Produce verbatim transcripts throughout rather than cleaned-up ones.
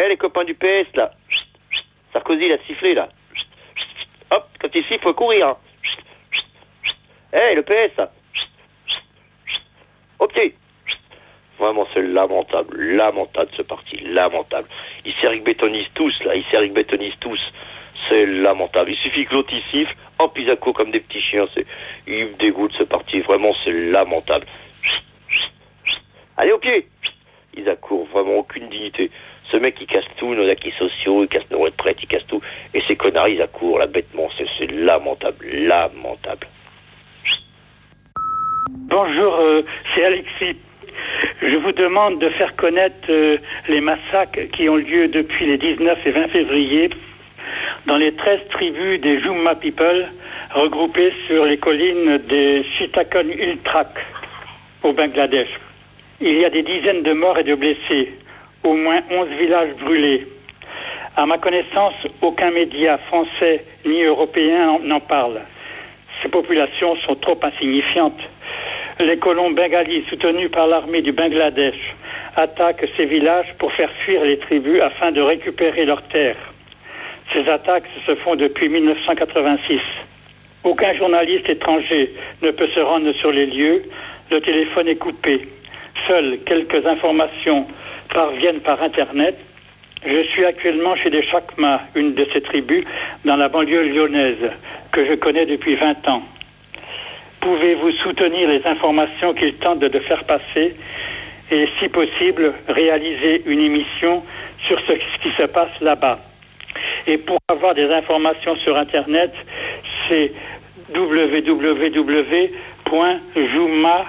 Eh, les copains du P S, là. Chut, chut. Sarkozy, il a sifflé, là. Chut, chut, chut. Hop, quand il siffle, faut courir. Hein. Chut, chut, chut. Eh, le P S, là. Chut, chut, chut. Au pied. Chut. Vraiment, c'est lamentable, lamentable, ce parti, lamentable. Ils s'érigbétonisent tous, là. Ils s'érigbétonisent tous. C'est lamentable. Il suffit que l'autre y siffle, hop, ils accourent comme des petits chiens. C'est... Ils me dégoûtent, ce parti. Vraiment, c'est lamentable. Chut, chut, chut. Allez, au pied. Chut. Ils accourent, vraiment aucune dignité. Ce mec, il casse tout, nos acquis sociaux, il casse nos retraites, il casse tout. Et ces connards, ils accourent, là, bêtement. C'est, c'est lamentable, lamentable. Chut. Bonjour, euh, c'est Alexis. Je vous demande de faire connaître euh, les massacres qui ont lieu depuis les dix-neuf et vingt février dans les treize tribus des Jumma People regroupées sur les collines des Chitakon Ultrak au Bangladesh. Il y a des dizaines de morts et de blessés, au moins onze villages brûlés. À ma connaissance, aucun média français ni européen n'en parle. Ces populations sont trop insignifiantes. Les colons bengalis soutenus par l'armée du Bangladesh attaquent ces villages pour faire fuir les tribus afin de récupérer leurs terres. Ces attaques se font depuis mille neuf cent quatre-vingt-six. Aucun journaliste étranger ne peut se rendre sur les lieux. Le téléphone est coupé. Seules quelques informations parviennent par Internet. Je suis actuellement chez les Chakma, une de ces tribus, dans la banlieue lyonnaise, que je connais depuis vingt ans. Pouvez-vous soutenir les informations qu'ils tentent de faire passer et, si possible, réaliser une émission sur ce qui se passe là-bas? Et pour avoir des informations sur Internet, c'est w w w point juma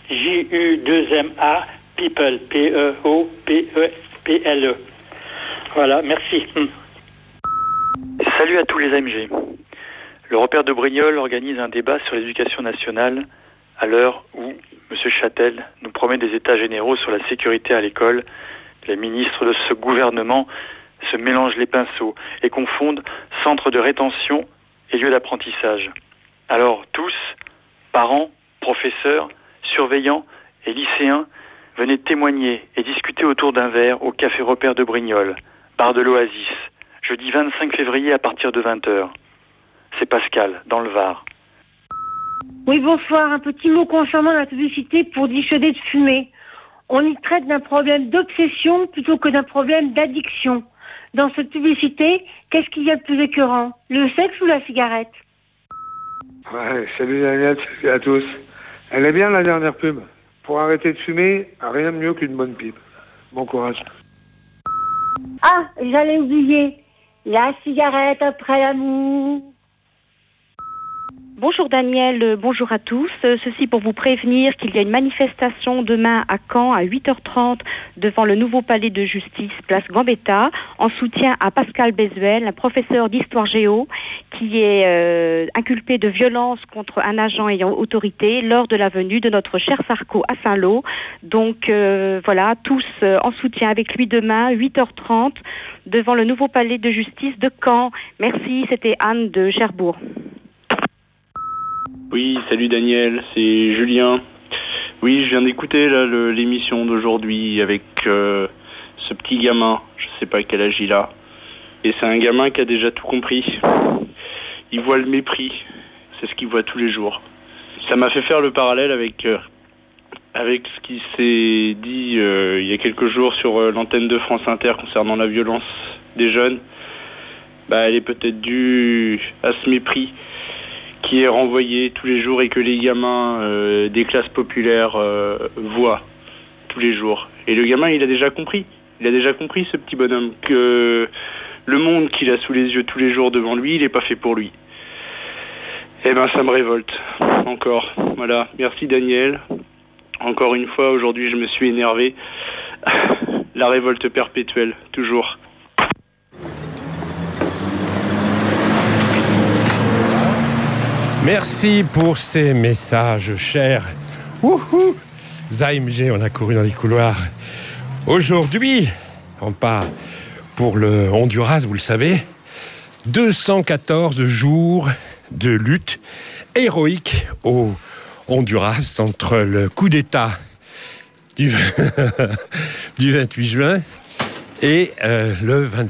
people, P E O P E P L E. Voilà, merci. Salut à tous les A M G. Le repère de Brignoles organise un débat sur l'éducation nationale à l'heure où M. Châtel nous promet des états généraux sur la sécurité à l'école. Les ministres de ce gouvernement se mélangent les pinceaux et confondent centre de rétention et lieu d'apprentissage. Alors tous, parents, professeurs, surveillants et lycéens, venez témoigner et discuter autour d'un verre au Café Repère de Brignoles, bar de l'Oasis, jeudi vingt-cinq février à partir de vingt heures. C'est Pascal, dans le Var. Oui, bonsoir. Un petit mot concernant la publicité pour dissuader de fumer. On y traite d'un problème d'obsession plutôt que d'un problème d'addiction. Dans cette publicité, qu'est-ce qu'il y a de plus écœurant? Le sexe ou la cigarette? Ouais, salut Daniel, salut à tous. Elle est bien la dernière pub. Pour arrêter de fumer, rien de mieux qu'une bonne pipe. Bon courage. Ah, j'allais oublier. La cigarette après l'amour. Bonjour Daniel, bonjour à tous. Ceci pour vous prévenir qu'il y a une manifestation demain à Caen à huit heures trente devant le nouveau palais de justice, place Gambetta, en soutien à Pascal Bezuel, un professeur d'histoire géo qui est euh, inculpé de violence contre un agent ayant autorité lors de la venue de notre cher Sarko à Saint-Lô. Donc euh, voilà, tous euh, en soutien avec lui demain, huit heures trente, devant le nouveau palais de justice de Caen. Merci, c'était Anne de Cherbourg. Oui, salut Daniel, c'est Julien. Oui, je viens d'écouter là, le, l'émission d'aujourd'hui avec euh, ce petit gamin, je sais pas quel âge il a. Et c'est un gamin qui a déjà tout compris. Il voit le mépris, c'est ce qu'il voit tous les jours. Ça m'a fait faire le parallèle avec, euh, avec ce qui s'est dit euh, il y a quelques jours sur euh, l'antenne de France Inter concernant la violence des jeunes. Bah, elle est peut-être due à ce mépris qui est renvoyé tous les jours et que les gamins euh, des classes populaires euh, voient tous les jours. Et le gamin, il a déjà compris, il a déjà compris, ce petit bonhomme, que le monde qu'il a sous les yeux tous les jours devant lui, il n'est pas fait pour lui. Eh ben, ça me révolte, encore. Voilà, merci Daniel. Encore une fois, aujourd'hui, je me suis énervé. La révolte perpétuelle, toujours. Merci pour ces messages chers. Wouhou, A M G, on a couru dans les couloirs. Aujourd'hui, on part pour le Honduras, vous le savez. deux cent quatorze jours de lutte héroïque au Honduras entre le coup d'État du, du vingt-huit juin Et euh, le vingt-six